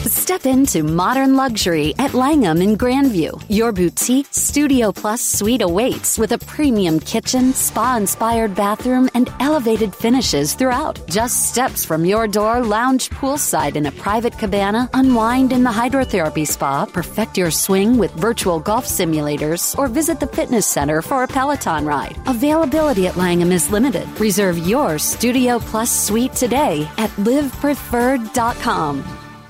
Step into modern luxury at Langham in Grandview. Your boutique Studio Plus suite awaits with a premium kitchen, spa-inspired bathroom, and elevated finishes throughout. Just steps from your door, lounge poolside in a private cabana, unwind in the hydrotherapy spa, perfect your swing with virtual golf simulators, or visit the fitness center for a Peloton ride. Availability at Langham is limited. Reserve your Studio Plus suite today at livepreferred.com.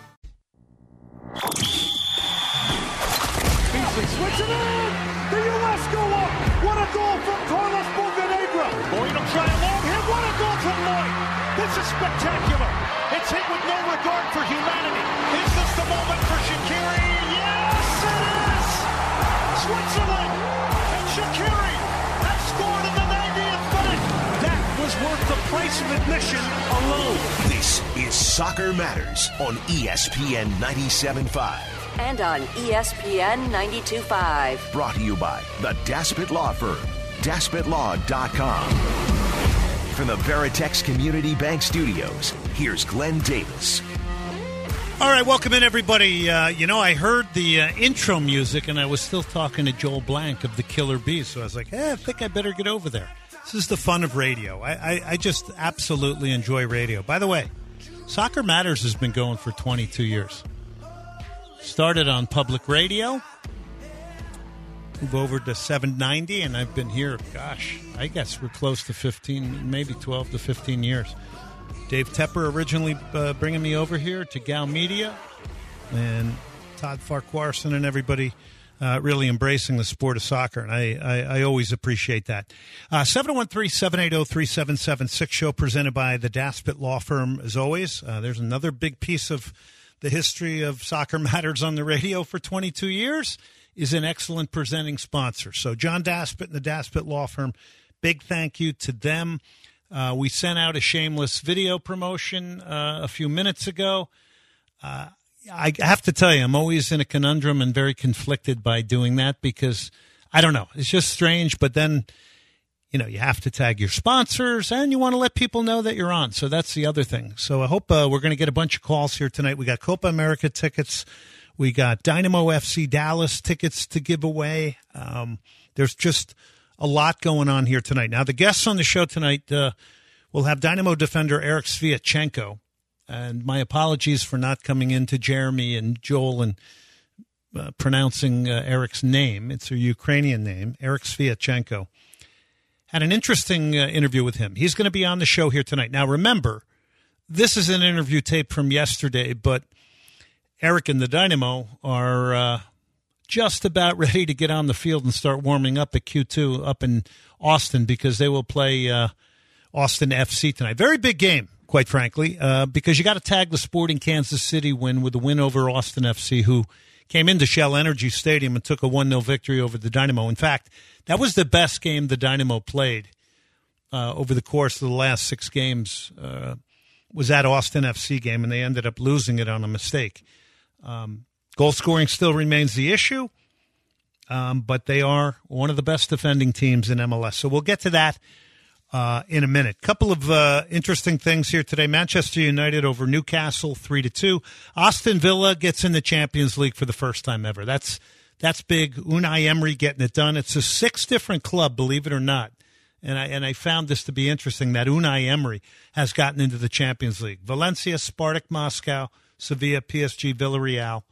Beasley switch it in! The U.S. go up! What a goal from Carlos Bocanegra! Lloyd will try a long hit. What a goal from Lloyd! This is spectacular! It's hit with no regard for humanity. Is this the moment for Shaqiri? Yes, it is! Switzerland and Shaqiri have scored in the 90th minute. That was worth the price of admission alone. This is Soccer Matters on ESPN 97.5. And on ESPN 92.5. Brought to you by the Daspit Law Firm, DaspitLaw.com. From the Veritex Community Bank Studios, here's Glenn Davis. All right, welcome in, everybody. I heard the intro music, and I was still talking to Joel Blank of the Killer Bees, so I was like, I think I better get over there. This is the fun of radio. I just absolutely enjoy radio. By the way, Soccer Matters has been going for 22 years. Started on public radio, move over to 790, and I've been here, I guess we're close to 15, maybe 12 to 15 years. Dave Tepper originally bringing me over here to Gal Media, and Todd Farquharson and everybody really embracing the sport of soccer, and I always appreciate that. 713-780-3776 show presented by the Daspit Law Firm, as always. There's another big piece of the history of Soccer Matters on the radio for 22 years, is an excellent presenting sponsor. So John Daspit and the Daspit Law Firm, big thank you to them. We sent out a shameless video promotion a few minutes ago. I have to tell you, I'm always in a conundrum and very conflicted by doing that because, I don't know, it's just strange. But then, you have to tag your sponsors and you want to let people know that you're on. So that's the other thing. So I hope we're going to get a bunch of calls here tonight. We got Copa America tickets. We got Dynamo FC Dallas tickets to give away. There's just a lot going on here tonight. Now, the guests on the show tonight will have Dynamo defender Eric Sviatchenko. And my apologies for not coming into Jeremy and Joel and pronouncing Eric's name. It's a Ukrainian name, Eric Sviatchenko. Had an interesting interview with him. He's going to be on the show here tonight. Now, remember, this is an interview tape from yesterday, but Eric and the Dynamo are just about ready to get on the field and start warming up at Q2 up in Austin because they will play Austin FC tonight. Very big game, quite frankly, because you got to tag the Sporting Kansas City win with a win over Austin FC, who came into Shell Energy Stadium and took a 1-0 victory over the Dynamo. In fact, that was the best game the Dynamo played over the course of the last 6 games, was that Austin FC game, and they ended up losing it on a mistake. Goal scoring still remains the issue, but they are one of the best defending teams in MLS. So we'll get to that in a minute. Couple of interesting things here today. Manchester United over Newcastle 3-2. Aston Villa gets in the Champions League for the first time ever. That's big. Unai Emery getting it done. It's a 6 different club, believe it or not. And I found this to be interesting that Unai Emery has gotten into the Champions League. Valencia, Spartak Moscow, Sevilla, PSG, Villarreal.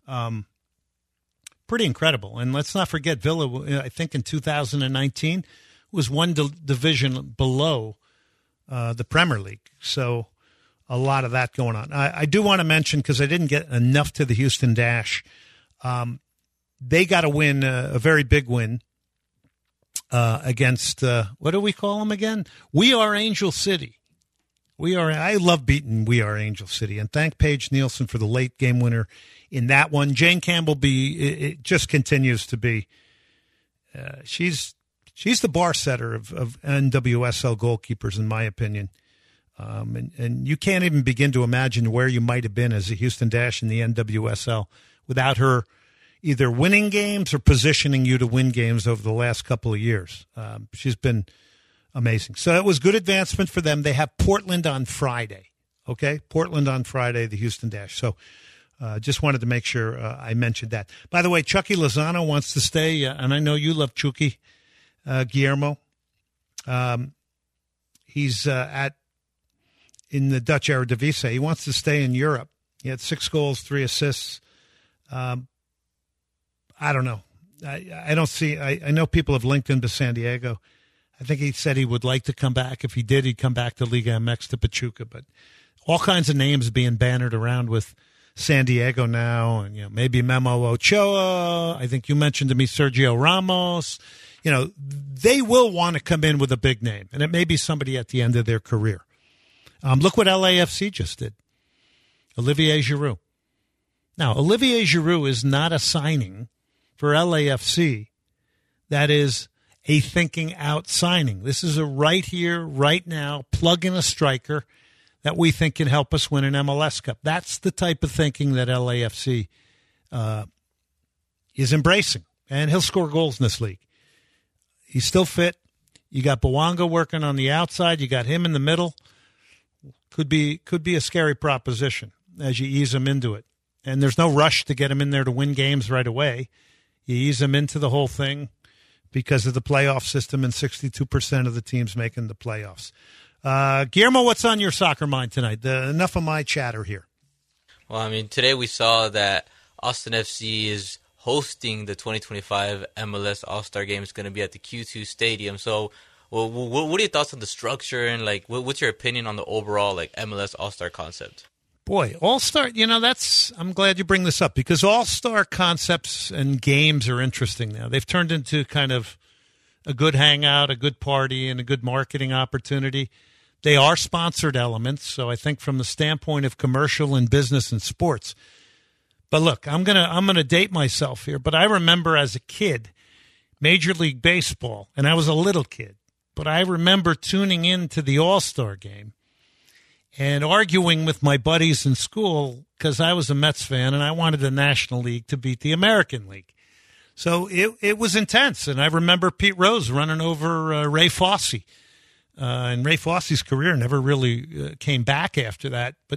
Pretty incredible. And let's not forget Villa, I think in 2019, was one division below the Premier League. So a lot of that going on. I do want to mention, because I didn't get enough to the Houston Dash, they got a win, a very big win against, what do we call them again? We Are Angel City. I love beating We Are Angel City. And thank Paige Nielsen for the late game winner in that one. Jane Campbell it just continues to be, she's the bar setter of NWSL goalkeepers, in my opinion. And you can't even begin to imagine where you might have been as a Houston Dash in the NWSL without her either winning games or positioning you to win games over the last couple of years. She's been amazing. So it was good advancement for them. They have Portland on Friday. Okay? Portland on Friday, the Houston Dash. So Just wanted to make sure I mentioned that. By the way, Chucky Lozano wants to stay, and I know you love Chucky, Guillermo. He's in the Dutch Eredivisie. He wants to stay in Europe. He had 6 goals, 3 assists. I don't know. I don't see. I know people have linked him to San Diego. I think he said he would like to come back. If he did, he'd come back to Liga MX to Pachuca. But all kinds of names being bannered around with San Diego now, and maybe Memo Ochoa. I think you mentioned to me Sergio Ramos. They will want to come in with a big name, and it may be somebody at the end of their career. Look what LAFC just did. Olivier Giroud. Now, Olivier Giroud is not a signing for LAFC that is a thinking out signing. This is a right here, right now, plug in a striker that we think can help us win an MLS Cup. That's the type of thinking that LAFC is embracing, and he'll score goals in this league. He's still fit. You got Bouanga working on the outside. You got him in the middle. Could be a scary proposition as you ease him into it. And there's no rush to get him in there to win games right away. You ease him into the whole thing because of the playoff system and 62% of the teams making the playoffs. Guillermo, what's on your soccer mind tonight? Enough of my chatter here. Well, today we saw that Austin FC is hosting the 2025 MLS All-Star Game. It's going to be at the Q2 Stadium. So, what are your thoughts on the structure and what's your opinion on the overall MLS All-Star concept? Boy, All-Star, I'm glad you bring this up because All-Star concepts and games are interesting now. They've turned into kind of a good hangout, a good party, and a good marketing opportunity. They are sponsored elements, so I think from the standpoint of commercial and business and sports. But look, I'm gonna date myself here, but I remember as a kid, Major League Baseball, and I was a little kid, but I remember tuning into the All-Star Game and arguing with my buddies in school because I was a Mets fan and I wanted the National League to beat the American League. So it was intense, and I remember Pete Rose running over Ray Fosse. And Ray Fosse's career never really came back after that. But,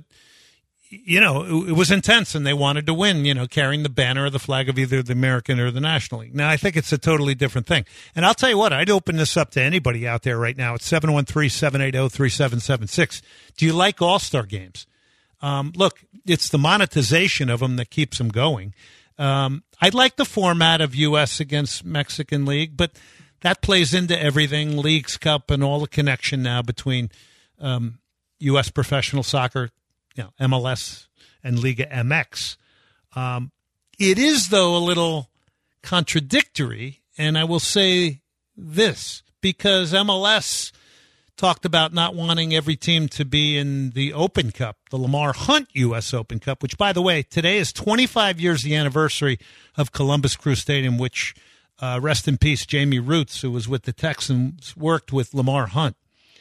it was intense, and they wanted to win, carrying the banner or the flag of either the American or the National League. Now, I think it's a totally different thing. And I'll tell you what, I'd open this up to anybody out there right now. It's 713-780-3776. Do you like All-Star games? Look, it's the monetization of them that keeps them going. I'd like the format of U.S. against Mexican League, but that plays into everything, Leagues Cup and all the connection now between U.S. professional soccer, MLS and Liga MX. It is, though, a little contradictory, and I will say this, because MLS talked about not wanting every team to be in the Open Cup, the Lamar Hunt U.S. Open Cup, which, by the way, today is 25 years the anniversary of Columbus Crew Stadium, which, rest in peace, Jamie Roots, who was with the Texans, worked with Lamar Hunt.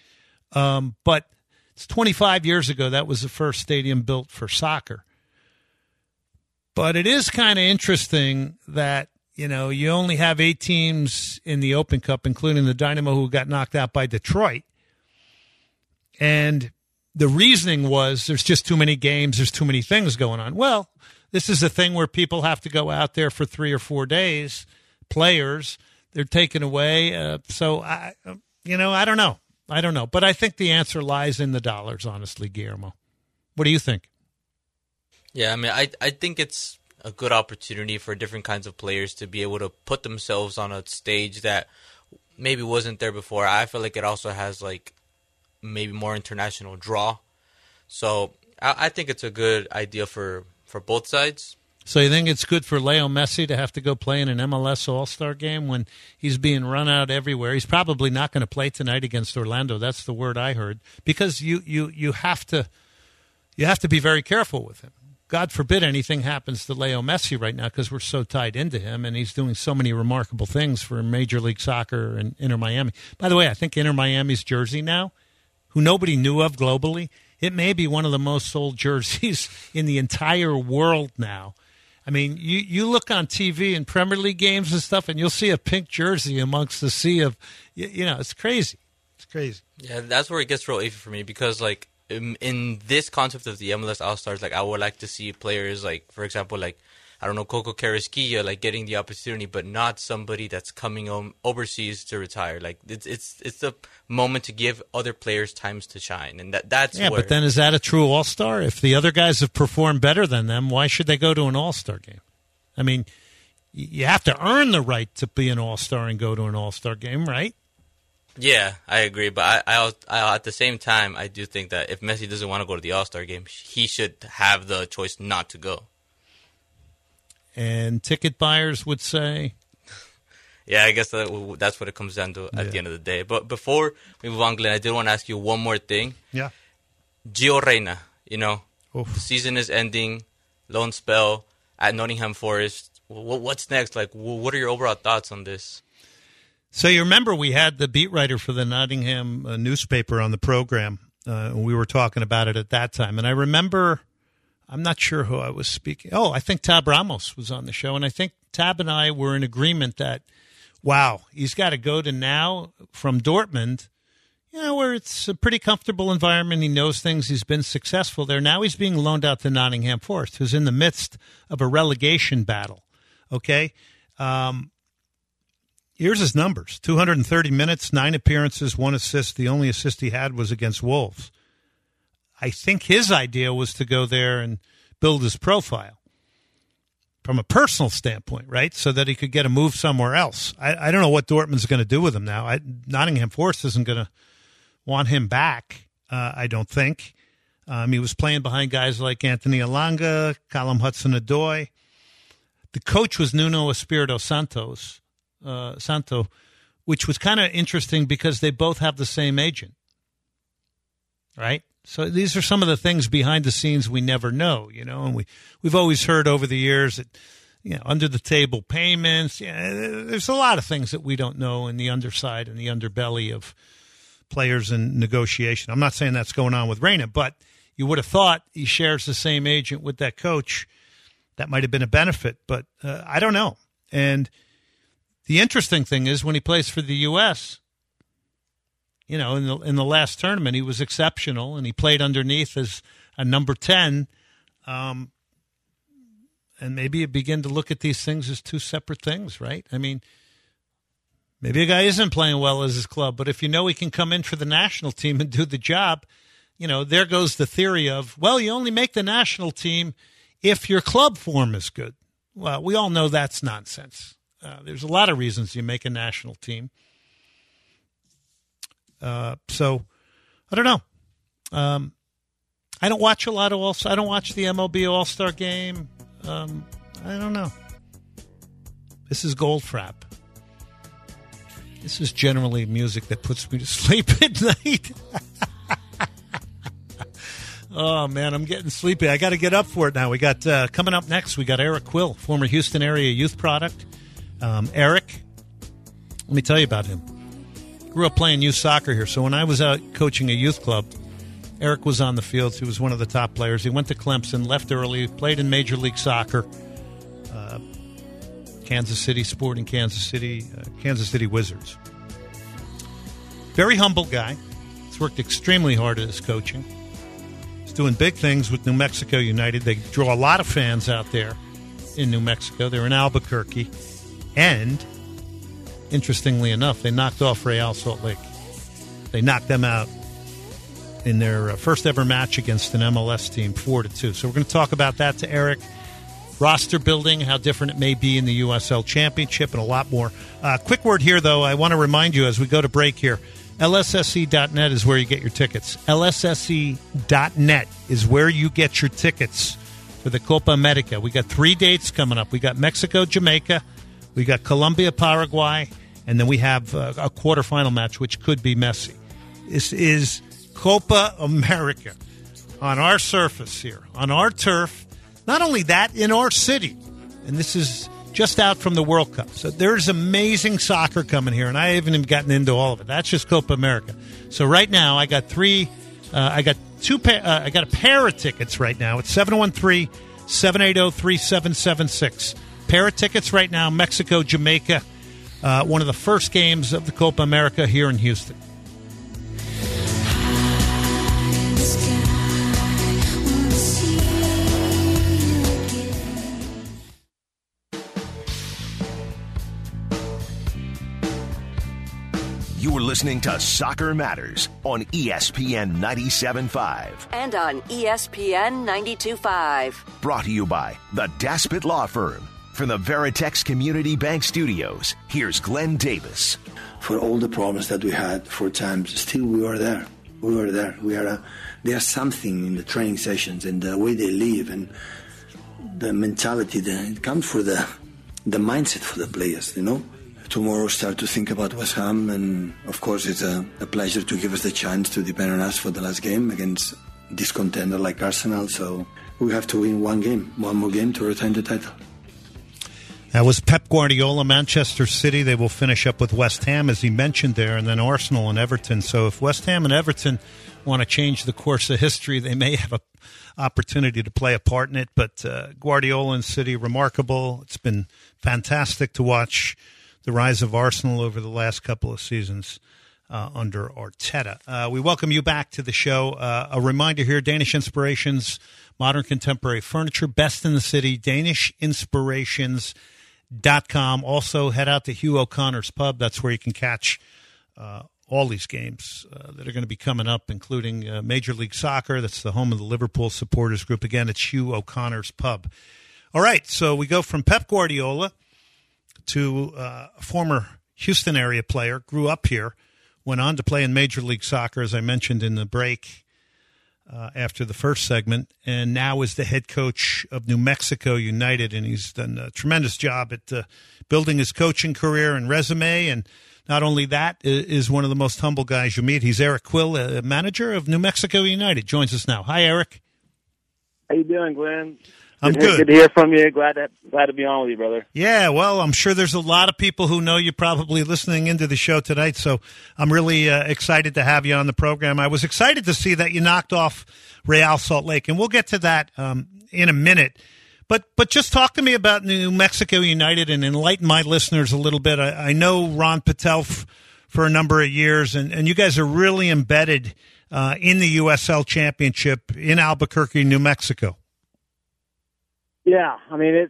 But it's 25 years ago. That was the first stadium built for soccer. But it is kind of interesting that, you only have 8 teams in the Open Cup, including the Dynamo, who got knocked out by Detroit. And the reasoning was there's just too many games, there's too many things going on. Well, this is a thing where people have to go out there for 3 or 4 days. Players, they're taken away. So, I don't know. But I think the answer lies in the dollars, honestly, Guillermo. What do you think? Yeah, I think it's a good opportunity for different kinds of players to be able to put themselves on a stage that maybe wasn't there before. I feel like it also has, maybe more international draw. So I think it's a good idea for both sides. So you think it's good for Leo Messi to have to go play in an MLS All-Star game when he's being run out everywhere? He's probably not going to play tonight against Orlando. That's the word I heard. Because you have to be very careful with him. God forbid anything happens to Leo Messi right now because we're so tied into him and he's doing so many remarkable things for Major League Soccer and Inter Miami. By the way, I think Inter Miami's jersey now, who nobody knew of globally, it may be one of the most sold jerseys in the entire world now. You look on TV in Premier League games and stuff, and you'll see a pink jersey amongst the sea of, it's crazy. It's crazy. Yeah, that's where it ges real iffy for me because, in this concept of the MLS All-Stars, like I would like to see players like, for example, like I don't know, Coco Carrasquilla, like getting the opportunity, but not somebody that's coming overseas to retire. Like it's a moment to give other players times to shine, and that's yeah. where, But then is that a true All-Star? If the other guys have performed better than them, why should they go to an All-Star game? I mean, you have to earn the right to be an All-Star and go to an All-Star game, right? Yeah, I agree, but I at the same time, I do think that if Messi doesn't want to go to the All-Star game, he should have the choice not to go. And ticket buyers would say... Yeah, I guess that's what it comes down to at the end of the day. But before we move on, Glenn, I did want to ask you one more thing. Yeah. Gio Reyna, the season is ending, loan spell at Nottingham Forest. What's next? Like, what are your overall thoughts on this? So you remember we had the beat writer for the Nottingham newspaper on the program. We were talking about it at that time. And I remember, I'm not sure who I was speaking. Oh, I think Tab Ramos was on the show. And I think Tab and I were in agreement that, wow, he's got to go to now from Dortmund, where it's a pretty comfortable environment. He knows things. He's been successful there. Now he's being loaned out to Nottingham Forest, who's in the midst of a relegation battle. Okay? Here's his numbers. 230 minutes, 9 appearances, 1 assist. The only assist he had was against Wolves. I think his idea was to go there and build his profile from a personal standpoint, right, so that he could get a move somewhere else. I don't know what Dortmund's going to do with him now. Nottingham Forest isn't going to want him back, I don't think. He was playing behind guys like Anthony Elanga, Callum Hudson-Odoi. The coach was Nuno Espirito Santo, which was kind of interesting because they both have the same agent, right? So these are some of the things behind the scenes we never know, and we've always heard over the years that, under the table payments. There's a lot of things that we don't know in the underside and the underbelly of players in negotiation. I'm not saying that's going on with Reyna, but you would have thought he shares the same agent with that coach. That might have been a benefit, but I don't know. And the interesting thing is when he plays for the U.S., in the last tournament, he was exceptional, and he played underneath as a number 10. And maybe you begin to look at these things as two separate things, right? I mean, maybe a guy isn't playing well as his club, but if he can come in for the national team and do the job, there goes the theory of, well, you only make the national team if your club form is good. Well, we all know that's nonsense. There's a lot of reasons you make a national team. So I don't know. I don't watch a lot of I don't watch the MLB All-Star Game. I don't know. This is Goldfrapp. This is generally music that puts me to sleep at night. Oh, man, I'm getting sleepy. I got to get up for it now. We got coming up next, we got Eric Quill, former Houston area youth product. Eric, let me tell you about him. Grew up playing youth soccer here. So when I was out coaching a youth club, Eric was on the field. He was one of the top players. He went to Clemson, left early, played in Major League Soccer, Kansas City Sporting, Kansas City Wizards. Very humble guy. He's worked extremely hard at his coaching. He's doing big things with New Mexico United. They draw a lot of fans out there in New Mexico. They're in Albuquerque. And interestingly enough, they knocked off Real Salt Lake. They knocked them out in their first ever match against an MLS team, 4-2. So we're going to talk about that to Eric. Roster building, how different it may be in the USL Championship, and a lot more. Quick word here, though. I want to remind you as we go to break here, LSSC.net is where you get your tickets. LSSC.net is where you get your tickets for the Copa America. We got 3 dates coming up. We got Mexico, Jamaica. We got Colombia, Paraguay. And then we have a quarterfinal match, which could be messy. This is Copa America on our surface here, on our turf. Not only that, in our city. And this is just out from the World Cup. So there's amazing soccer coming here, and I haven't even gotten into all of it. That's just Copa America. So right now, I got I got a pair of tickets right now. It's 713-780-3776. Pair of tickets right now, Mexico, Jamaica. One of the first games of the Copa America here in Houston. You're listening to Soccer Matters on ESPN 97.5. And on ESPN 92.5. Brought to you by the Daspit Law Firm. From the Veritex Community Bank Studios, here's Glenn Davis. For all the problems that we had 4 times, still we were there. We were there. There's something in the training sessions and the way they live and the mentality. It comes for the mindset for the players, Tomorrow start to think about West Ham, and of course it's a pleasure to give us the chance to depend on us for the last game against this contender like Arsenal. So we have to win one more game to retain the title. That was Pep Guardiola, Manchester City. They will finish up with West Ham, as he mentioned there, and then Arsenal and Everton. So if West Ham and Everton want to change the course of history, they may have an opportunity to play a part in it. But Guardiola and City, remarkable. It's been fantastic to watch the rise of Arsenal over the last couple of seasons under Arteta. We welcome you back to the show. A reminder here, Danish Inspirations, modern contemporary furniture, best in the city, danishinspirations.com. Also, head out to Hugh O'Connor's Pub. That's where you can catch all these games that are going to be coming up, including Major League Soccer. That's the home of the Liverpool supporters group. Again, it's Hugh O'Connor's Pub. All right, so we go from Pep Guardiola to a former Houston area player, grew up here, went on to play in Major League Soccer, as I mentioned in the break after the first segment, and now is the head coach of New Mexico United, and he's done a tremendous job at building his coaching career and resume, and not only that, is one of the most humble guys you meet. He's Eric Quill, manager of New Mexico United, joins us now. Hi, Eric. How you doing, Glenn? I'm good. Good to hear from you. Glad to be on with you, brother. Yeah, well, I'm sure there's a lot of people who know you probably listening into the show tonight, so I'm really excited to have you on the program. I was excited to see that you knocked off Real Salt Lake, and we'll get to that in a minute. But just talk to me about New Mexico United and enlighten my listeners a little bit. I know Ron Patel for a number of years, and you guys are really embedded in the USL Championship in Albuquerque, New Mexico. Yeah, I mean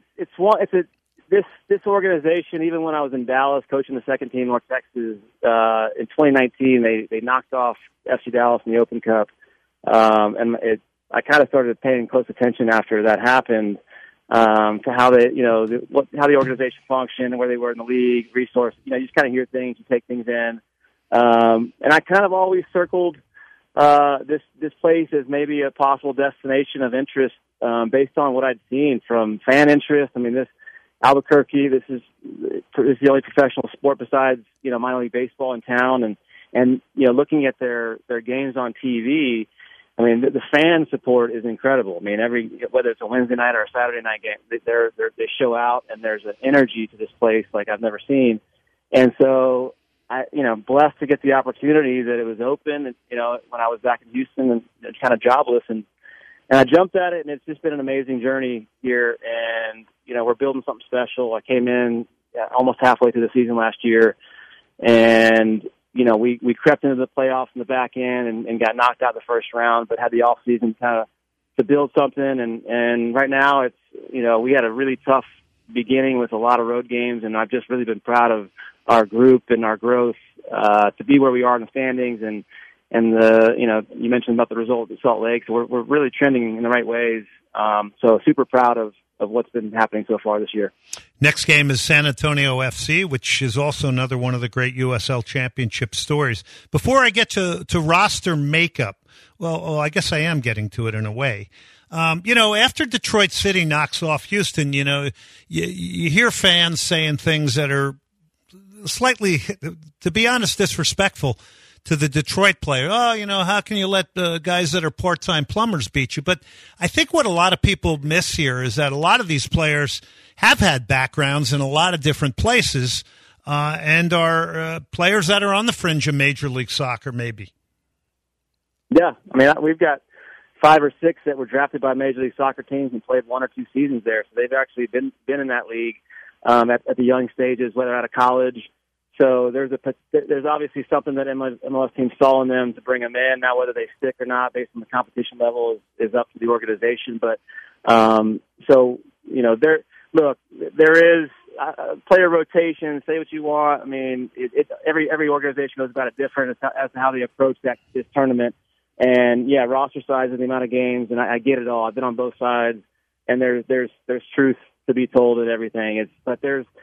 this organization. Even when I was in Dallas coaching the second team, North Texas, in 2019 they knocked off FC Dallas in the Open Cup, and I kind of started paying close attention after that happened to how they how the organization functioned and where they were in the league, resources. You just kind of hear things, you take things in, and I kind of always circled this place as maybe a possible destination of interest. Based on what I'd seen from fan interest. I mean, this Albuquerque, this is the only professional sport besides, minor league baseball in town. And looking at their games on TV, I mean, the fan support is incredible. I mean, whether it's a Wednesday night or a Saturday night game, they show out, and there's an energy to this place like I've never seen. And so blessed to get the opportunity that it was open, and, when I was back in Houston and kind of jobless, and I jumped at it, and it's just been an amazing journey here. And, we're building something special. I came in almost halfway through the season last year, and, we crept into the playoffs in the back end and got knocked out the first round, but had the off season kind of to build something. And right now it's, we had a really tough beginning with a lot of road games, and I've just really been proud of our group and our growth to be where we are in the standings. And you mentioned about the result at Salt Lake, so we're really trending in the right ways. So super proud of what's been happening so far this year. Next game is San Antonio FC, which is also another one of the great USL Championship stories. Before I get to roster makeup, well, I guess I am getting to it in a way. After Detroit City knocks off Houston, you hear fans saying things that are slightly, to be honest, disrespectful to the Detroit player. How can you let guys that are part-time plumbers beat you? But I think what a lot of people miss here is that a lot of these players have had backgrounds in a lot of different places and are players that are on the fringe of Major League Soccer, maybe. Yeah, I mean, we've got 5 or 6 that were drafted by Major League Soccer teams and played 1 or 2 seasons there. So they've actually been in that league at the young stages, whether out of college. So there's obviously something that MLS teams saw in them to bring them in. Now, whether they stick or not, based on the competition level, is up to the organization. But there is player rotation, say what you want. I mean, every organization knows about it different as to how they approach this tournament. And yeah, roster size and the amount of games, and I get it all. I've been on both sides, and there's truth to be told and everything. But there is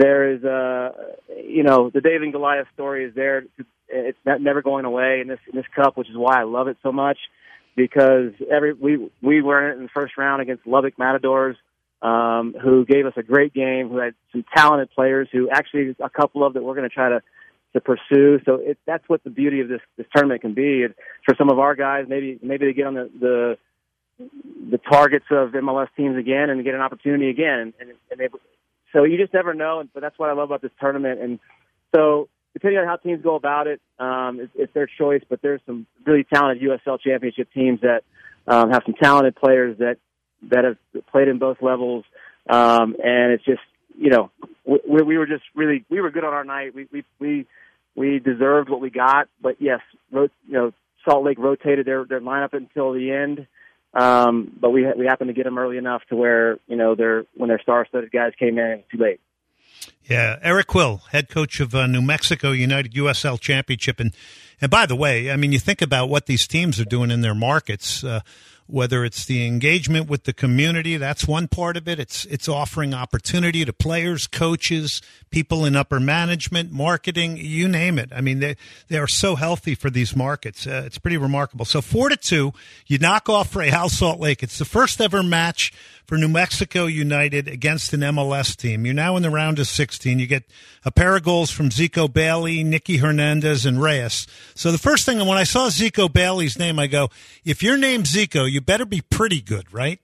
the David and Goliath story is there. It's never going away in this cup, which is why I love it so much, because we were in the first round against Lubbock Matadors, who gave us a great game, who had some talented players, who actually a couple of that we're going to try to pursue. So that's what the beauty of this tournament can be. For some of our guys, maybe they get on the targets of MLS teams again and get an opportunity again. So you just never know. But that's what I love about this tournament. And so depending on how teams go about it, it's their choice. But there's some really talented USL Championship teams that have some talented players that have played in both levels. And it's just, we were just really, we were good on our night. We deserved what we got, but yes, Salt Lake rotated their lineup until the end. But we happened to get them early enough to where, when their star-studded guys came in, it was too late. Yeah, Eric Quill, head coach of New Mexico United USL Championship. And by the way, I mean, you think about what these teams are doing in their markets, whether it's the engagement with the community, that's one part of it. It's offering opportunity to players, coaches, people in upper management, marketing, you name it. I mean, they are so healthy for these markets. It's pretty remarkable. So 4-2, you knock off Real Salt Lake. It's the first ever match for New Mexico United against an MLS team. You're now in the round of 16. You get a pair of goals from Zico Bailey, Nicky Hernandez, and Reyes. So the first thing, when I saw Zico Bailey's name, I go, if your name's Zico, you better be pretty good, right?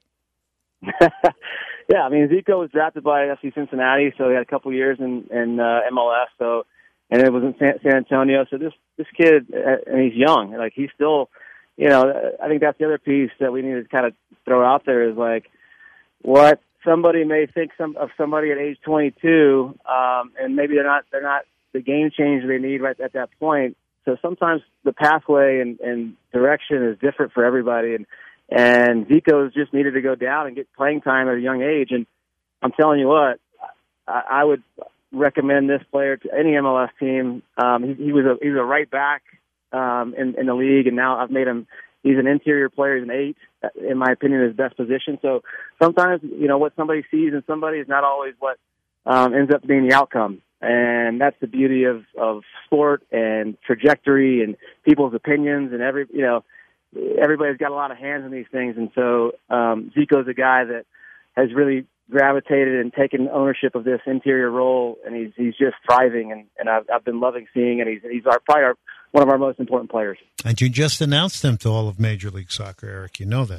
Yeah, I mean, Zico was drafted by FC Cincinnati, so he had a couple years in MLS. So, and it was in San Antonio. So this kid, and he's young. Like, he's still, I think that's the other piece that we need to kind of throw out there is like, what somebody may think of somebody at age 22, and maybe they're not the game changer they need right at that point. So sometimes the pathway and direction is different for everybody, and Zico's just needed to go down and get playing time at a young age. And I'm telling you what, I would recommend this player to any MLS team. He was a right back in the league, and now I've made him. He's an interior player. He's an 8, in my opinion, his best position. So sometimes, what somebody sees in somebody is not always what ends up being the outcome. And that's the beauty of sport and trajectory and people's opinions. And everybody's got a lot of hands in these things. And so Zico's a guy that has really gravitated and taken ownership of this interior role, and he's just thriving. And I've been loving seeing it. He's probably one of our most important players. And you just announced them to all of Major League Soccer, Eric. You know that.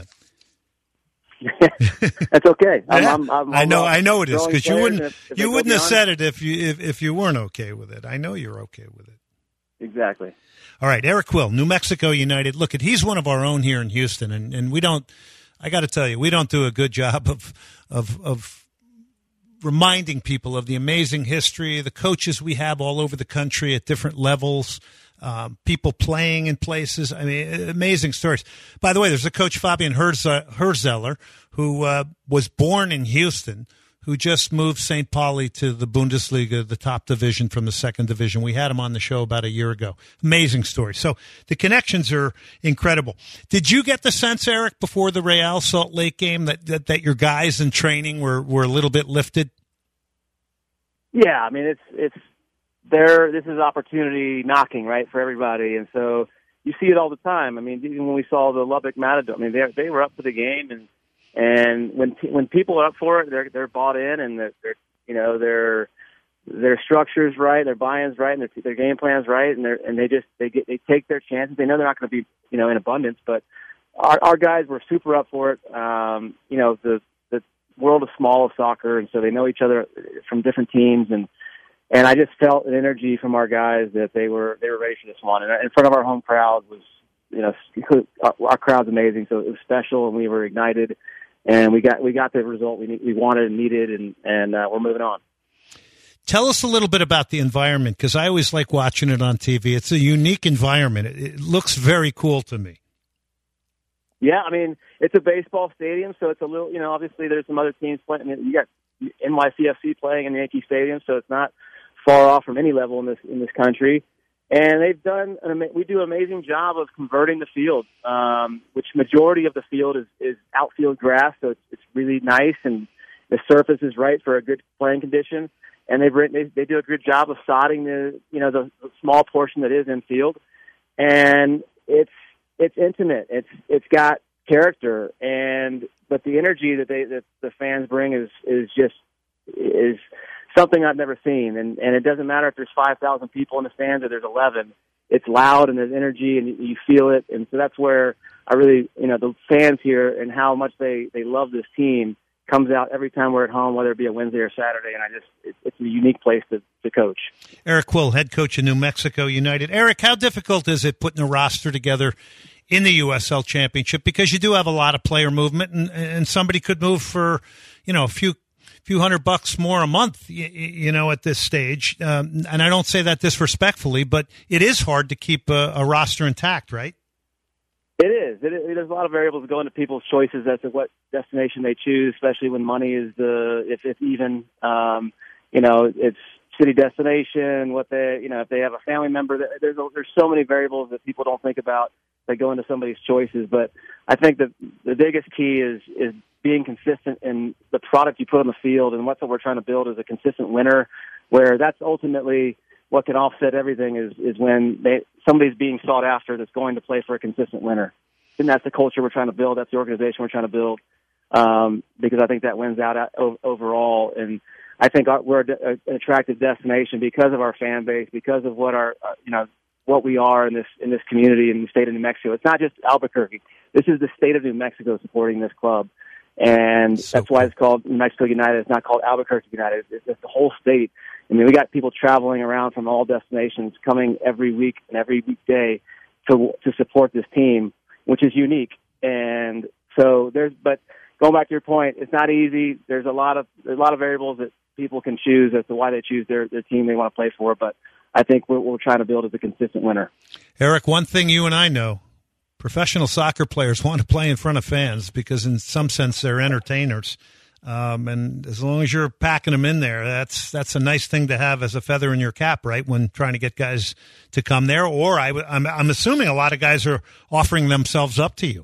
That's okay. Yeah, I know it is, because you wouldn't have said it if you weren't okay with it. I know you're okay with it. Exactly. All right, Eric Quill, New Mexico United. Look, he's one of our own here in Houston, and we don't. I got to tell you, we don't do a good job of reminding people of the amazing history, the coaches we have all over the country at different levels. People playing in places. I mean, amazing stories. By the way, there's a coach, Fabian Herzeller, who was born in Houston, who just moved St. Pauli to the Bundesliga, the top division from the second division. We had him on the show about a year ago. Amazing story. So the connections are incredible. Did you get the sense, Eric, before the Real Salt Lake game that your guys in training were a little bit lifted? Yeah, I mean, it's there. This is opportunity knocking, right, for everybody, and so you see it all the time. I mean, even when we saw the Lubbock Matador, I mean, they were up for the game, and when people are up for it, they're bought in, and their structure's right, their buy-in's right, and their game plan's right, and they take their chances. They know they're not going to be in abundance, but our guys were super up for it. The world is small of soccer, and so they know each other from different teams, and I just felt an energy from our guys that they were ready for this one. And in front of our home crowd was, our crowd's amazing, so it was special, and we were ignited, and we got the result we wanted and needed, and we're moving on. Tell us a little bit about the environment, because I always like watching it on TV. It's a unique environment. It looks very cool to me. Yeah, I mean, it's a baseball stadium, so it's a little, obviously there's some other teams playing. I mean, you got NYCFC playing in Yankee Stadium, so it's not far off from any level in this country. And we do an amazing job of converting the field, which majority of the field is outfield grass, so it's really nice, and the surface is right for a good playing condition. And they do a good job of sodding the small portion that is infield, and it's intimate. It's got character, but the energy that the fans bring is something I've never seen, and it doesn't matter if there's 5,000 people in the stands or there's 11. It's loud and there's energy and you feel it, and so that's where I really, the fans here and how much they love this team comes out every time we're at home, whether it be a Wednesday or Saturday, and it's a unique place to coach. Eric Quill, head coach of New Mexico United. Eric, how difficult is it putting a roster together in the USL Championship, because you do have a lot of player movement, and somebody could move for, a few $100 more a month, at this stage. And I don't say that disrespectfully, but it is hard to keep a roster intact, right? It is. There's a lot of variables that go into people's choices as to what destination they choose, especially when money is if even, it's city destination, if they have a family member. There's so many variables that people don't think about that go into somebody's choices. But I think that the biggest key is being consistent in the product you put on the field, and what we're trying to build is a consistent winner, where that's ultimately what can offset everything is when somebody's being sought after that's going to play for a consistent winner. And that's the culture we're trying to build. That's the organization we're trying to build, because I think that wins out overall. And I think we're an attractive destination because of our fan base, because of what what we are in this community in the state of New Mexico. It's not just Albuquerque. This is the state of New Mexico supporting this club. And that's why it's called New Mexico United. It's not called Albuquerque United. It's the whole state. I mean, we got people traveling around from all destinations coming every week and every weekday to support this team, which is unique. And so but going back to your point, it's not easy. There's a lot of variables that people can choose as to why they choose their team they want to play for. But I think what we're trying to build is a consistent winner. Eric, one thing you and I know, professional soccer players want to play in front of fans because in some sense they're entertainers. And as long as you're packing them in there, that's a nice thing to have as a feather in your cap, right, when trying to get guys to come there. Or I'm assuming a lot of guys are offering themselves up to you.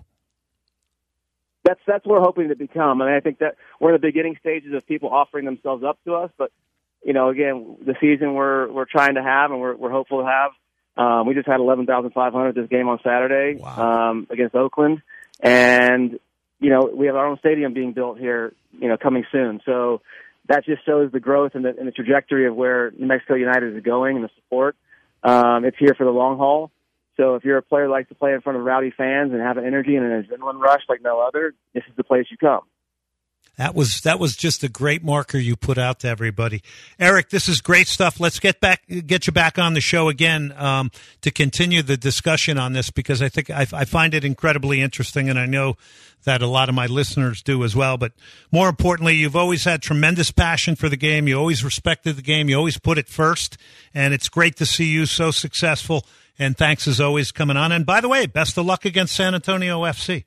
That's what we're hoping to become. I mean, I think that we're in the beginning stages of people offering themselves up to us. But, again, the season we're trying to have and we're hopeful to have, we just had 11,500 this game on Saturday. Wow. Against Oakland. And, we have our own stadium being built here, coming soon. So that just shows the growth and the trajectory of where New Mexico United is going and the support. It's here for the long haul. So if you're a player who likes to play in front of rowdy fans and have an energy and an adrenaline rush like no other, this is the place you come. That was just a great marker you put out to everybody. Eric, this is great stuff. Let's get you back on the show again to continue the discussion on this, because I think I find it incredibly interesting, and I know that a lot of my listeners do as well. But more importantly, you've always had tremendous passion for the game. You always respected the game. You always put it first, and it's great to see you so successful. And thanks as always coming on. And by the way, best of luck against San Antonio FC.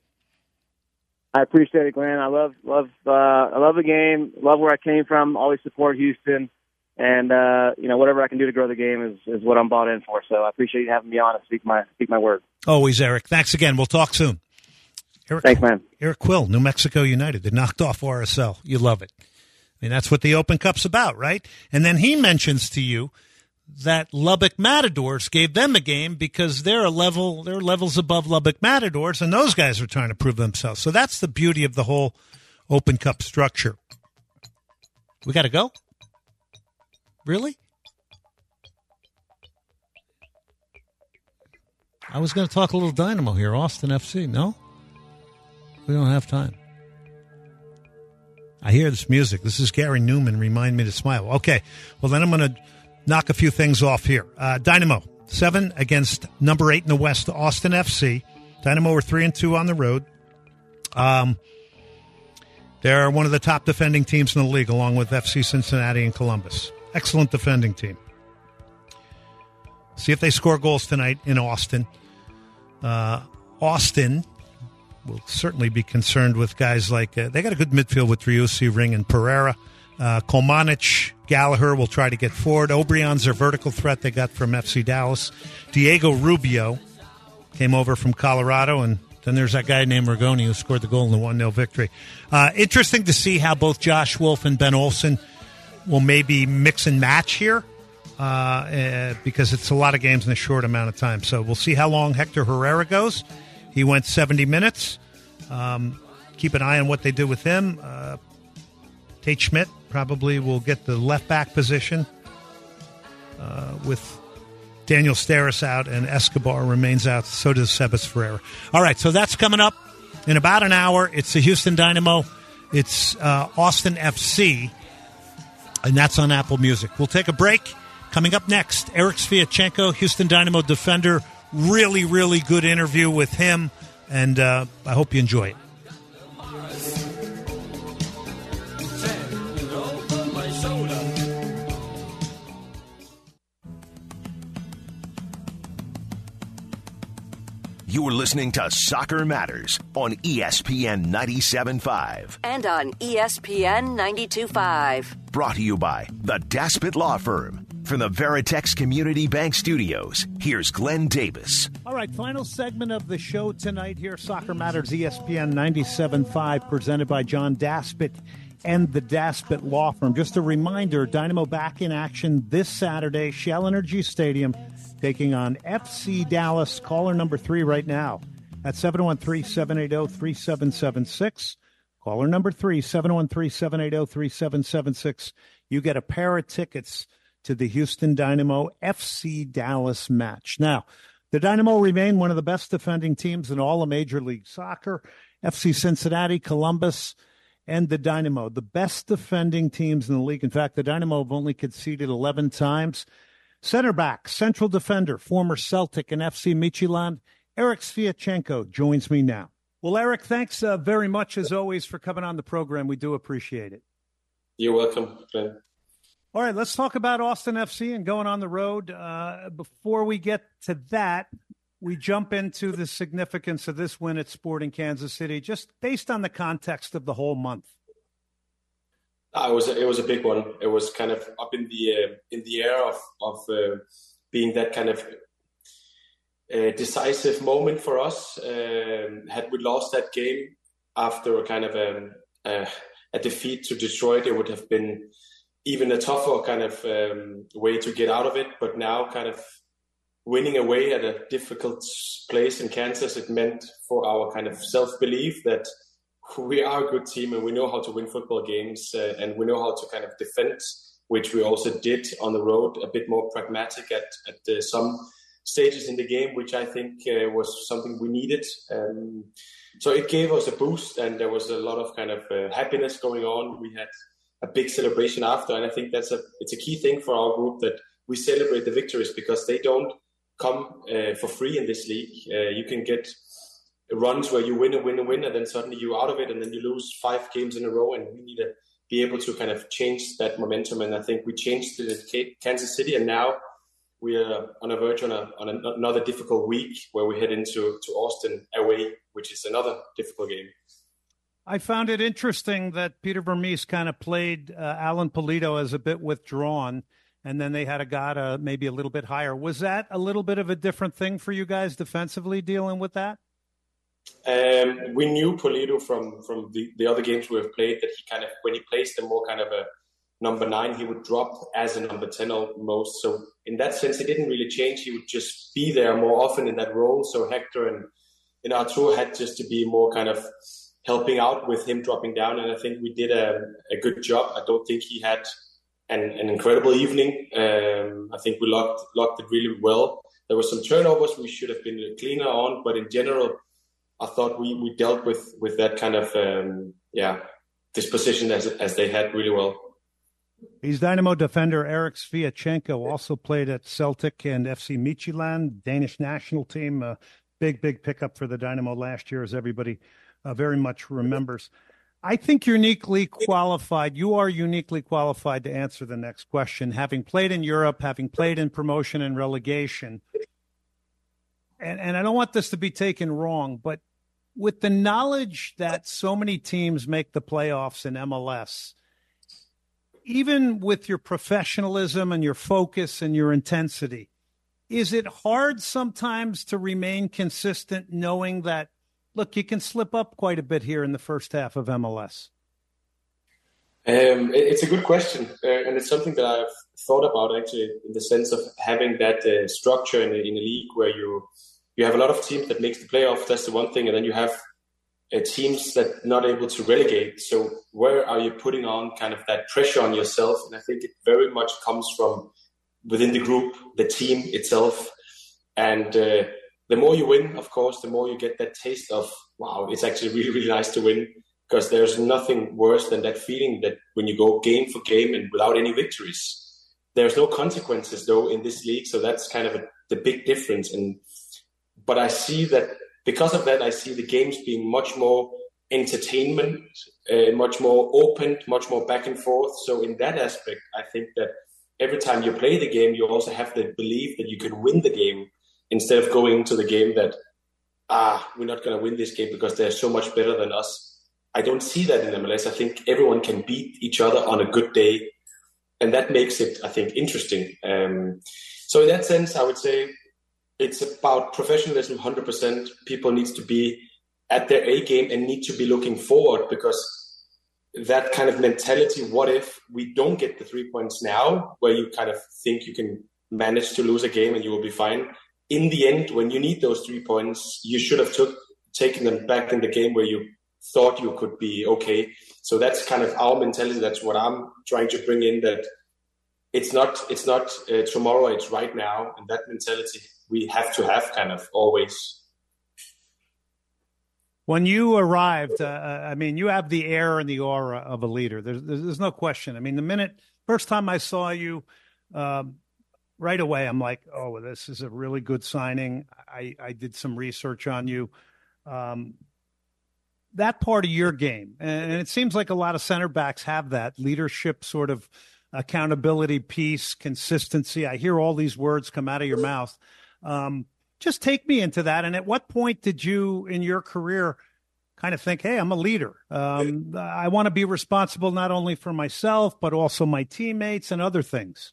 I appreciate it, Glenn. I love the game. Love where I came from. Always support Houston, and whatever I can do to grow the game is what I'm bought in for. So I appreciate you having me on and speak my word. Always, Eric. Thanks again. We'll talk soon. Thanks, man. Eric Quill, New Mexico United. They knocked off RSL. You love it. I mean, that's what the Open Cup's about, right? And then he mentions to you that Lubbock Matadors gave them a game because they're levels above Lubbock Matadors, and those guys are trying to prove themselves. So that's the beauty of the whole Open Cup structure. We got to go? Really? I was going to talk a little Dynamo here, Austin FC. No? We don't have time. I hear this music. This is Gary Newman, Remind Me to Smile. Okay, well then I'm going to knock a few things off here. Dynamo, 7 against number 8 in the West, Austin FC. Dynamo are 3-2 on the road. They're one of the top defending teams in the league, along with FC Cincinnati and Columbus. Excellent defending team. See if they score goals tonight in Austin. Austin will certainly be concerned with guys like... they got a good midfield with Driussi, Ring, and Pereira. Kolmanic, Gallagher will try to get forward. O'Brien's their vertical threat they got from FC Dallas. Diego Rubio came over from Colorado, and then there's that guy named Rigoni who scored the goal in the 1-0 victory. Interesting to see how both Josh Wolf and Ben Olsen will maybe mix and match here because it's a lot of games in a short amount of time. So we'll see how long Hector Herrera goes. He went 70 minutes. Keep an eye on what they do with him. Tate Schmidt probably will get the left back position with Daniel Steres out and Escobar remains out. So does Sebas Ferreira. All right, so that's coming up in about an hour. It's the Houston Dynamo. It's Austin FC, and that's on Apple Music. We'll take a break. Coming up next, Eric Sviatchenko, Houston Dynamo defender. Really, really good interview with him, and I hope you enjoy it. You're listening to Soccer Matters on ESPN 97.5. And on ESPN 92.5. Brought to you by the Daspit Law Firm. From the Veritex Community Bank Studios, here's Glenn Davis. All right, final segment of the show tonight here, Soccer Matters, ESPN 97.5, presented by John Daspit and the Daspit Law Firm. Just a reminder, Dynamo back in action this Saturday, Shell Energy Stadium, taking on FC Dallas. Caller number 3 right now at 713-780-3776. Caller number 3, 713-780-3776. You get a pair of tickets to the Houston Dynamo FC Dallas match. Now, the Dynamo remain one of the best defending teams in all of Major League Soccer. FC Cincinnati, Columbus, and the Dynamo, the best defending teams in the league. In fact, the Dynamo have only conceded 11 times. Center back, central defender, former Celtic and FC Midtjylland, Eric Sviatchenko joins me now. Well, Eric, thanks very much, as always, for coming on the program. We do appreciate it. You're welcome, Glenn. All right, let's talk about Austin FC and going on the road. Before we get to that, we jump into the significance of this win at Sporting Kansas City, just based on the context of the whole month. It was a big one. It was kind of up in the air of being that kind of decisive moment for us. Had we lost that game after a kind of a defeat to Detroit, it would have been even a tougher kind of way to get out of it. But now, kind of winning away at a difficult place in Kansas, it meant for our kind of self-belief that we are a good team and we know how to win football games and we know how to kind of defend, which we also did on the road, a bit more pragmatic at some stages in the game, which I think was something we needed. So it gave us a boost and there was a lot of kind of happiness going on. We had a big celebration after, and I think it's a key thing for our group that we celebrate the victories because they don't come for free in this league. You can get runs where you win, and then suddenly you're out of it, and then you lose 5 games in a row, and we need to be able to kind of change that momentum. And I think we changed it at Kansas City, and now we are on a verge on another difficult week where we head into Austin away, which is another difficult game. I found it interesting that Peter Vermes kind of played Alan Pulido as a bit withdrawn, and then they had a guy maybe a little bit higher. Was that a little bit of a different thing for you guys defensively dealing with that? We knew Pulido from the other games we have played that he kind of, when he plays the more kind of a number 9, he would drop as a number 10 almost. So in that sense, it didn't really change. He would just be there more often in that role. So Hector and Artur had just to be more kind of helping out with him dropping down. And I think we did a good job. I don't think he had an incredible evening. I think we locked it really well. There were some turnovers we should have been cleaner on, but in general, I thought we dealt with that kind of disposition as they had really well. He's Dynamo defender Eric Sviatchenko, also played at Celtic and FC Midtjylland, Danish national team. Big pickup for the Dynamo last year, as everybody very much remembers. I think you're uniquely qualified. You are uniquely qualified to answer the next question, having played in Europe, having played in promotion and relegation. And I don't want this to be taken wrong, but with the knowledge that so many teams make the playoffs in MLS, even with your professionalism and your focus and your intensity, is it hard sometimes to remain consistent knowing that, look, you can slip up quite a bit here in the first half of MLS? It's a good question, and it's something that I've thought about actually, in the sense of having that structure in a league where you have a lot of teams that makes the playoffs. That's the one thing, and then you have teams that not able to relegate. So where are you putting on kind of that pressure on yourself? And I think it very much comes from within the group, the team itself, and the more you win, of course, the more you get that taste of, wow, it's actually really, really nice to win. Because there's nothing worse than that feeling that when you go game for game and without any victories, there's no consequences though in this league. So that's kind of the big difference. But I see that because of that, I see the games being much more entertainment, much more open, much more back and forth. So in that aspect, I think that every time you play the game, you also have the belief that you can win the game instead of going into the game that, we're not going to win this game because they're so much better than us. I don't see that in MLS. I think everyone can beat each other on a good day. And that makes it, I think, interesting. So in that sense, I would say it's about professionalism 100%. People need to be at their A game and need to be looking forward, because that kind of mentality, what if we don't get the 3 points now, where you kind of think you can manage to lose a game and you will be fine. In the end, when you need those 3 points, you should have taken them back in the game where you thought you could be okay. So that's kind of our mentality. That's what I'm trying to bring in, that it's not tomorrow, it's right now. And that mentality we have to have kind of always. When you arrived, you have the air and the aura of a leader. There's no question. I mean, first time I saw you, right away, I'm like, oh, this is a really good signing. I did some research on you. That part of your game, and it seems like a lot of center backs have that leadership, sort of accountability piece, consistency. I hear all these words come out of your mouth. Just take me into that. And at what point did you, in your career, kind of think, hey, I'm a leader. I want to be responsible not only for myself, but also my teammates and other things?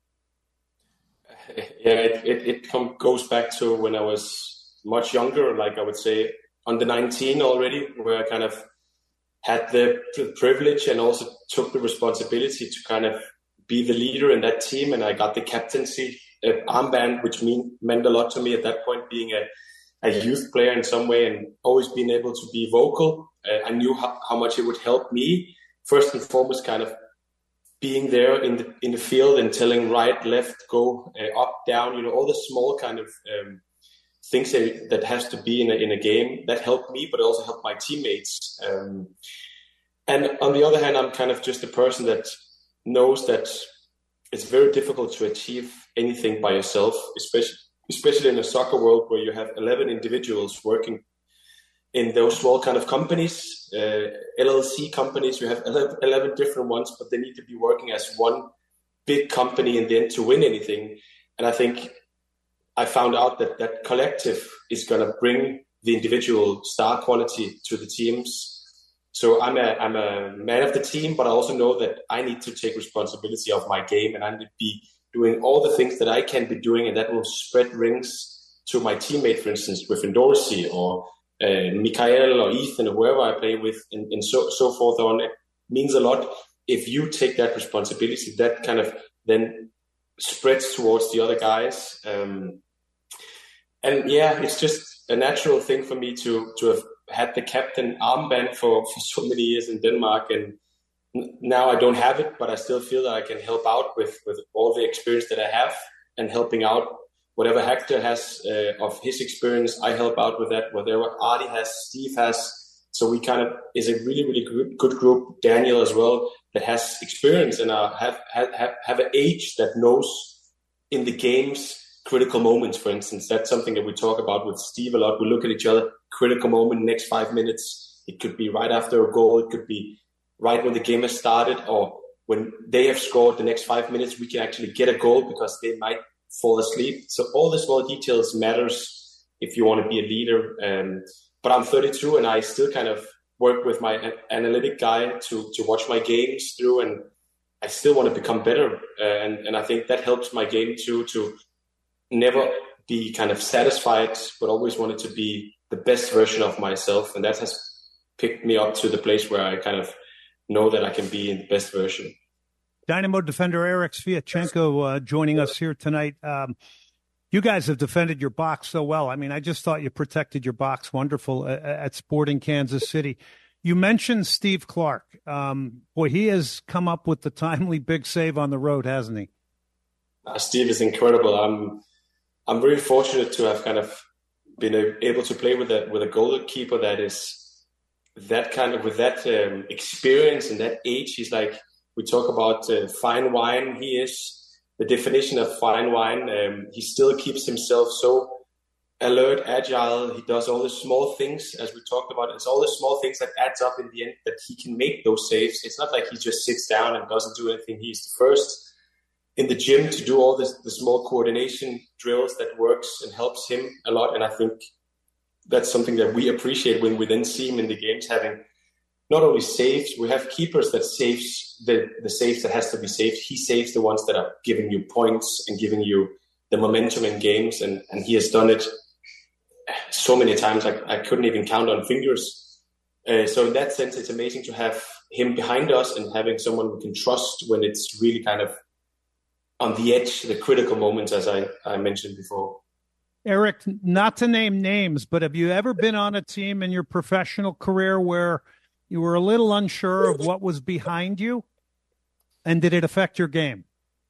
Yeah, it goes back to when I was much younger, like I would say, under 19 already, where I kind of had the privilege and also took the responsibility to kind of be the leader in that team. And I got the captaincy armband, which meant a lot to me at that point, being a youth player in some way and always being able to be vocal. I knew how much it would help me. First and foremost, kind of being there in the field and telling right, left, go, up, down, all the small kind of things that has to be in a game. That helped me, but it also helped my teammates. And on the other hand, I'm kind of just a person that knows that it's very difficult to achieve anything by yourself, especially in a soccer world where you have 11 individuals working in those small kind of companies, LLC companies. You have 11 different ones, but they need to be working as one big company in the end to win anything. And I think I found out that collective is going to bring the individual star quality to the teams. So I'm a man of the team, but I also know that I need to take responsibility of my game, and I need to be doing all the things that I can be doing, and that will spread rings to my teammate, for instance, with Dorsey or Mikael or Ethan or whoever I play with, and so forth on. It means a lot if you take that responsibility. That kind of then spreads towards the other guys. And yeah, it's just a natural thing for me to have had the captain armband for so many years in Denmark, and now I don't have it, but I still feel that I can help out with all the experience that I have, and helping out whatever Hector has of his experience. I help out with that, whatever Artie has, Steve has. So we kind of is a really, really good group. Daniel as well, that has experience and have an age that knows in the games critical moments, for instance. That's something that we talk about with Steve a lot. We look at each other, critical moment, next 5 minutes. It could be right after a goal. It could be right when the game has started, or when they have scored the next 5 minutes, we can actually get a goal because they might fall asleep. So all the small details matters if you want to be a leader. But I'm 32 and I still kind of work with my analytic guy to watch my games through, and I still want to become better. And I think that helps my game too, to never be kind of satisfied, but always wanted to be the best version of myself. And that has picked me up to the place where I kind of know that I can be in the best version. Dynamo defender Erik Sviatchenko joining us here tonight. You guys have defended your box so well. I mean, I just thought you protected your box wonderful at Sporting Kansas City. You mentioned Steve Clark. Boy, he has come up with the timely big save on the road, hasn't he? Steve is incredible. I'm very fortunate to have kind of been able to play with a goalkeeper that is that kind of with that experience and that age. He's like, we talk about fine wine. He is the definition of fine wine. He still keeps himself so alert, agile. He does all the small things, as we talked about. It's all the small things that adds up in the end that he can make those saves. It's not like he just sits down and doesn't do anything. He's the first in the gym to do all the small coordination drills that works and helps him a lot. And I think that's something that we appreciate when we then see him in the games, having not only saves, we have keepers that saves the saves that has to be saved. He saves the ones that are giving you points and giving you the momentum in games. And he has done it so many times, I couldn't even count on fingers. So in that sense, it's amazing to have him behind us and having someone we can trust when it's really kind of on the edge, the critical moments, as I mentioned before. Erik, not to name names, but have you ever been on a team in your professional career where you were a little unsure of what was behind you? And did it affect your game?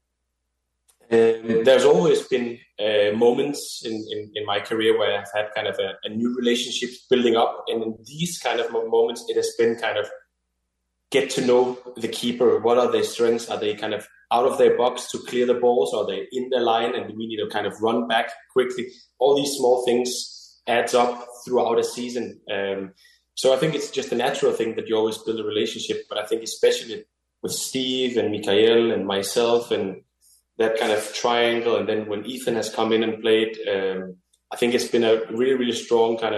There's always been moments in my career where I've had kind of a new relationship building up. And in these kind of moments, it has been kind of get to know the keeper. What are their strengths? Are they kind of out of their box to clear the balls? Are they in the line and we need to kind of run back quickly? All these small things adds up throughout a season. So I think it's just a natural thing that you always build a relationship. But I think especially with Steve and Mikael and myself and that kind of triangle. And then when Ethan has come in and played, I think it's been a really, really strong kind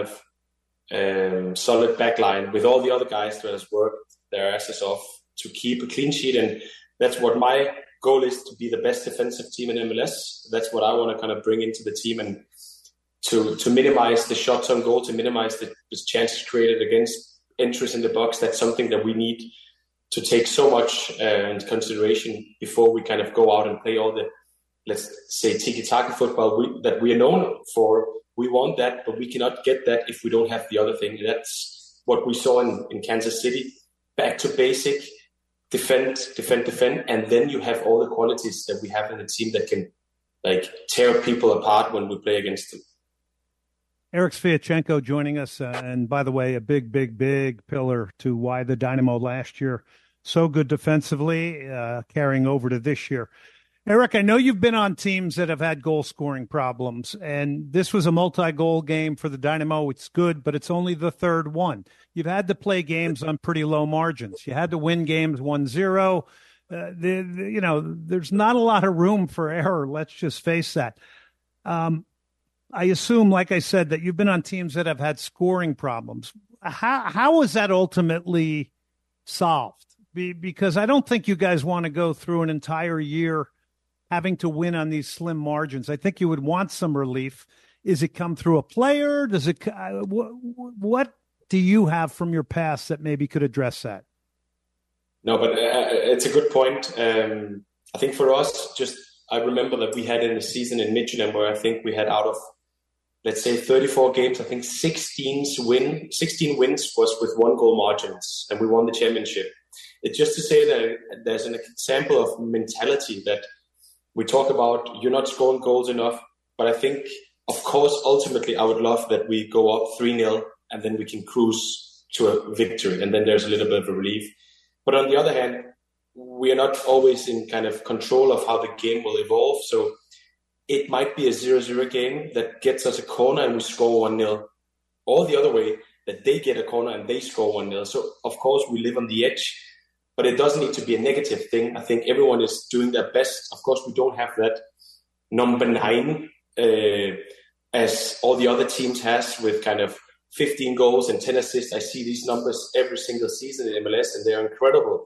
of solid backline with all the other guys that has worked their asses off to keep a clean sheet. And that's what my goal is, to be the best defensive team in MLS. That's what I want to kind of bring into the team, and to minimize the shots on goal, to minimize the chances created against entries in the box. That's something that we need to take so much into consideration before we kind of go out and play all the, let's say, tiki-taka football that we are known for. We want that, but we cannot get that if we don't have the other thing. And that's what we saw in Kansas City. Back to basic, defend, and then you have all the qualities that we have in the team that can like tear people apart when we play against them. Erik Sviatchenko joining us, and by the way, a big pillar to why the Dynamo last year so good defensively, carrying over to this year. Erik, I know you've been on teams that have had goal-scoring problems, and this was a multi-goal game for the Dynamo. It's good, but it's only the third one. You've had to play games on pretty low margins. You had to win games 1-0. There's not a lot of room for error. Let's just face that. I assume, like I said, that you've been on teams that have had scoring problems. How was that ultimately solved? Because I don't think you guys want to go through an entire year having to win on these slim margins. I think you would want some relief. Is it come through a player? Does it? What do you have from your past that maybe could address that? No, but it's a good point. I think for us, I remember that we had in the season in Midtjylland where I think we had out of, let's say, 34 games, I think 16 wins was with 1-goal margins, and we won the championship. It's just to say that there's an example of mentality that we talk about. You're not scoring goals enough, but I think, of course, ultimately, I would love that we go up 3-0 and then we can cruise to a victory, and then there's a little bit of a relief. But on the other hand, we are not always in kind of control of how the game will evolve. So it might be a 0-0 game that gets us a corner and we score 1-0, or the other way, that they get a corner and they score 1-0. So, of course, we live on the edge, but it doesn't need to be a negative thing. I think everyone is doing their best. Of course, we don't have that number 9 as all the other teams has with kind of 15 goals and 10 assists. I see these numbers every single season in MLS, and they're incredible.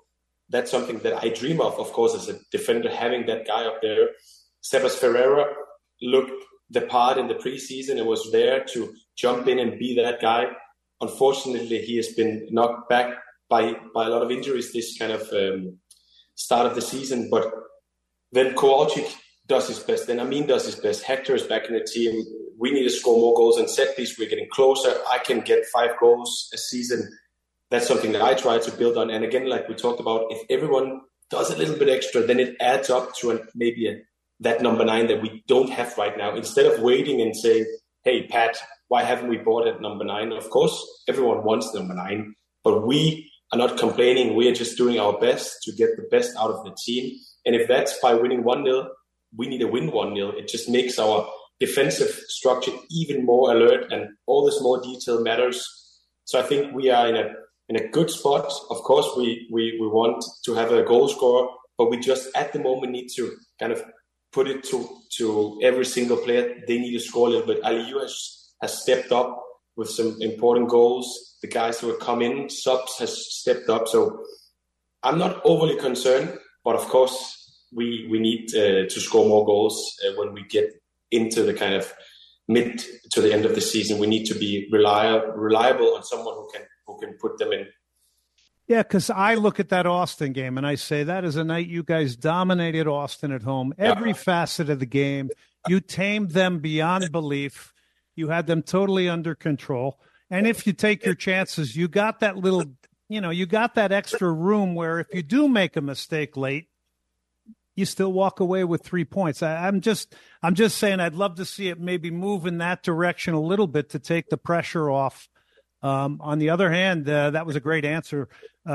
that's something that I dream of course, as a defender, having that guy up there. Sebas Ferreira looked the part in the preseason and was there to jump in and be that guy. Unfortunately, he has been knocked back by a lot of injuries this kind of start of the season. But then Kowalczyk does his best. Then Amin does his best. Hector is back in the team. We need to score more goals and set piece. We're getting closer. I can get 5 goals a season. That's something that I try to build on. And again, like we talked about, if everyone does a little bit extra, then it adds up to that number 9 that we don't have right now. Instead of waiting and saying, hey, Pat, why haven't we bought at number 9? Of course, everyone wants number 9, but we are not complaining. We are just doing our best to get the best out of the team. And if that's by winning 1-0, we need to win 1-0. It just makes our defensive structure even more alert, and all the small detail matters. So I think we are in a good spot. Of course, we want to have a goal scorer, but we just at the moment need to kind of put it to every single player. They need to score a little bit. Aliou has stepped up with some important goals. The guys who have come in, subs, has stepped up. So I'm not overly concerned, but of course we need to score more goals when we get into the kind of mid to the end of the season. We need to be reliable on someone who can put them in. Yeah, because I look at that Austin game and I say that is a night you guys dominated Austin at home. Every facet of the game, you tamed them beyond belief. You had them totally under control. And if you take your chances, you got that little, you got that extra room where if you do make a mistake late, you still walk away with 3 points. I'm just saying I'd love to see it maybe move in that direction a little bit to take the pressure off. On the other hand, that was a great answer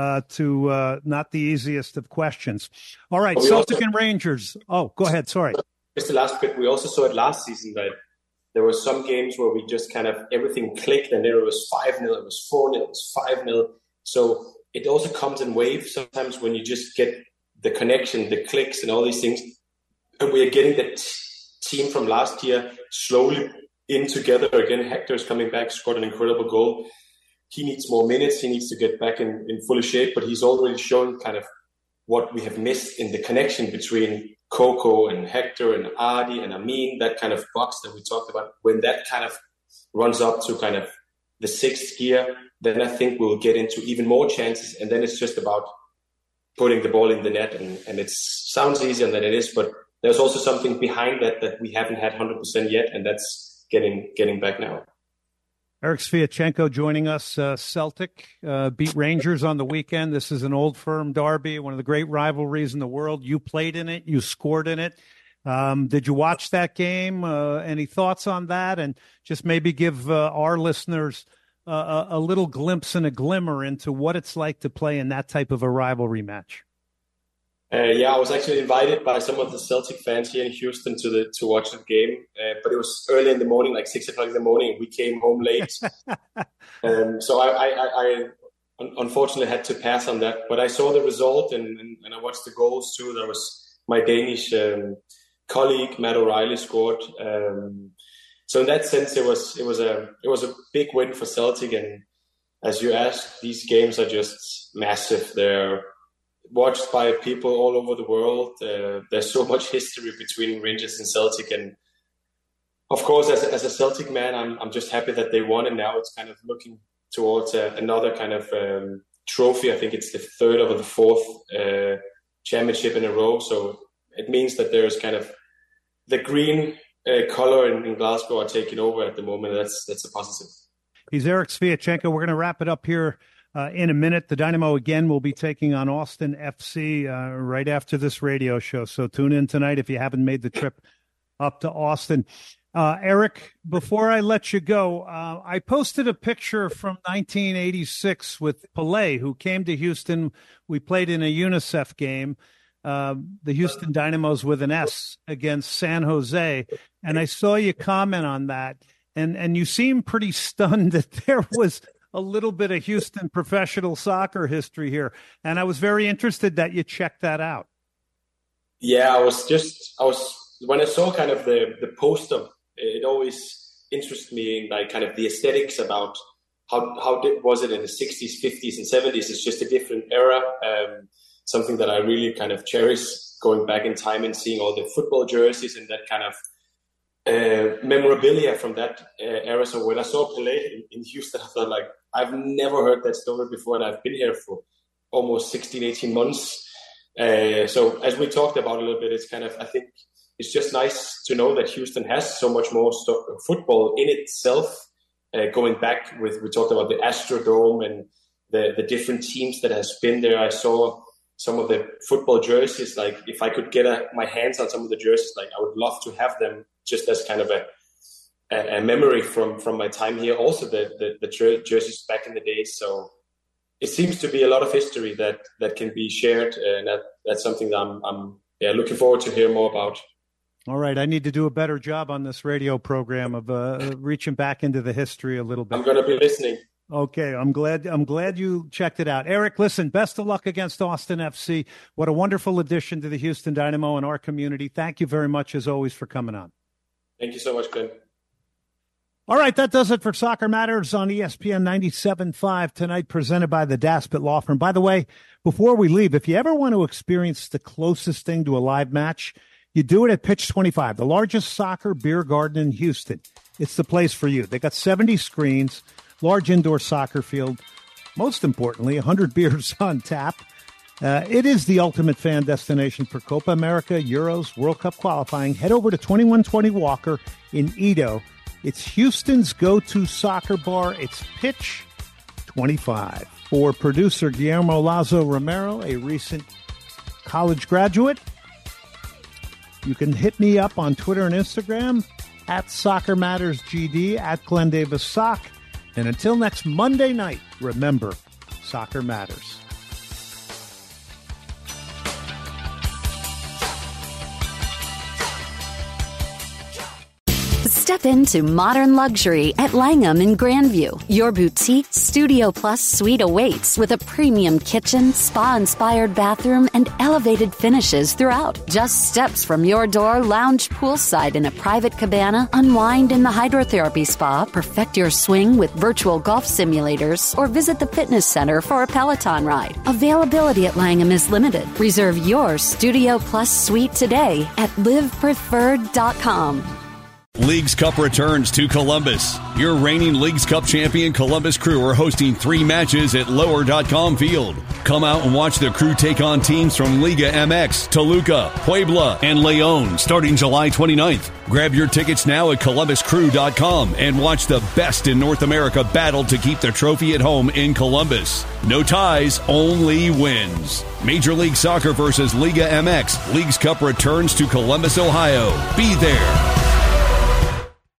to not the easiest of questions. All right, Celtic and Rangers. Oh, go ahead. Sorry. Just the last bit. We also saw it last season that there were some games where we just kind of everything clicked, and then it was 5-0, it was 4-0, it was 5-0. So it also comes in waves sometimes when you just get the connection, the clicks, and all these things. And we are getting that team from last year slowly in together again. Hector's coming back, scored an incredible goal. He needs more minutes. He needs to get back in full shape, but he's already shown kind of what we have missed in the connection between Coco and Hector and Adi and Amin, that kind of box that we talked about. When that kind of runs up to kind of the 6th gear, then I think we'll get into even more chances. And then it's just about putting the ball in the net. And it sounds easier than it is, but there's also something behind that we haven't had 100% yet, and that's getting back now. Erik Sviatchenko joining us. Celtic beat Rangers on the weekend. This is an old firm derby, one of the great rivalries in the world. You played in it. You scored in it. Did you watch that game? Any thoughts on that? And just maybe give our listeners a little glimpse and a glimmer into what it's like to play in that type of a rivalry match. I was actually invited by some of the Celtic fans here in Houston to watch the game, but it was early in the morning, like 6 o'clock in the morning. We came home late, so I unfortunately had to pass on that. But I saw the result and I watched the goals too. There was my Danish colleague Matt O'Reilly scored. So in that sense, it was a big win for Celtic. And as you asked, these games are just massive. They're watched by people all over the world. There's so much history between Rangers and Celtic, and of course, as a Celtic man, I'm just happy that they won, and now it's kind of looking towards another kind of trophy. I think it's the 3rd or the 4th championship in a row. So it means that there's kind of the green color in Glasgow are taking over at the moment. That's a positive. He's Erik Sviatchenko. We're going to wrap it up here. In a minute, the Dynamo again will be taking on Austin FC right after this radio show. So tune in tonight if you haven't made the trip up to Austin. Erik, before I let you go, I posted a picture from 1986 with Pelé, who came to Houston. We played in a UNICEF game, the Houston Dynamos with an S against San Jose. And I saw you comment on that. And you seem pretty stunned that there was a little bit of Houston professional soccer history here. And I was very interested that you checked that out. Yeah, I was when I saw kind of the poster, it always interested me in like kind of the aesthetics about how was it in the 60s, 50s and 70s. It's just a different era. something that I really kind of cherish, going back in time and seeing all the football jerseys and that kind of memorabilia from that era. So when I saw Pelé in Houston, I thought, like, I've never heard that story before, and I've been here for almost 16, 18 months. So as we talked about a little bit, it's kind of, I think it's just nice to know that Houston has so much more football in itself. Going back we talked about the Astrodome and the different teams that has been there. I saw some of the football jerseys. Like, if I could get my hands on some of the jerseys, like, I would love to have them just as kind of a memory from my time here. Also the jerseys back in the day. So it seems to be a lot of history that can be shared, and that's something that I'm looking forward to hear more about. All right, I need to do a better job on this radio program of reaching back into the history a little bit. I'm going to be listening. Okay, I'm glad you checked it out. Eric, listen, best of luck against Austin FC. What a wonderful addition to the Houston Dynamo and our community. Thank you very much, as always, for coming on. Thank you so much, Glenn. All right, that does it for Soccer Matters on ESPN 97.5 tonight, presented by the Daspit Law Firm. By the way, before we leave, if you ever want to experience the closest thing to a live match, you do it at Pitch 25, the largest soccer beer garden in Houston. It's the place for you. They got 70 screens, large indoor soccer field. Most importantly, 100 beers on tap. It is the ultimate fan destination for Copa America, Euros, World Cup qualifying. Head over to 2120 Walker in Edo. It's Houston's go-to soccer bar. It's Pitch 25. For producer Guillermo Lazo Romero, a recent college graduate, you can hit me up on Twitter and Instagram at Soccer Matters GD, at Glenn Davis Sock. And until next Monday night, remember, soccer matters. Step into modern luxury at Langham in Grandview. Your boutique Studio Plus suite awaits with a premium kitchen, spa-inspired bathroom, and elevated finishes throughout. Just steps from your door, lounge poolside in a private cabana, unwind in the hydrotherapy spa, perfect your swing with virtual golf simulators, or visit the fitness center for a Peloton ride. Availability at Langham is limited. Reserve your Studio Plus suite today at livepreferred.com. Leagues Cup returns to Columbus. Your reigning Leagues Cup champion Columbus Crew are hosting 3 matches at Lower.com Field. Come out and watch the Crew take on teams from Liga MX, Toluca, Puebla, and León starting July 29th. Grab your tickets now at ColumbusCrew.com and watch the best in North America battle to keep the trophy at home in Columbus. No ties, only wins. Major League Soccer versus Liga MX. Leagues Cup returns to Columbus, Ohio. Be there.